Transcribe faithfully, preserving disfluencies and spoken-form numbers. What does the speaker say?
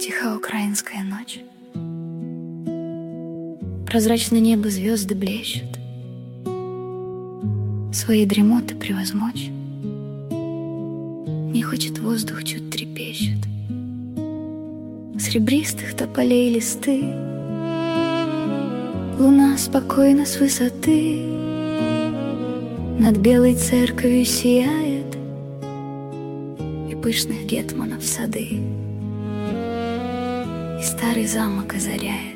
Тиха украинская ночь. Прозрачно небо, звезды блещут. Свои дремоты превозмочь не хочет воздух, чуть трепещет. С ребристых тополей листы луна спокойно с высоты над белой церковью сияет, и пышных гетманов сады, и старый замок озаряет.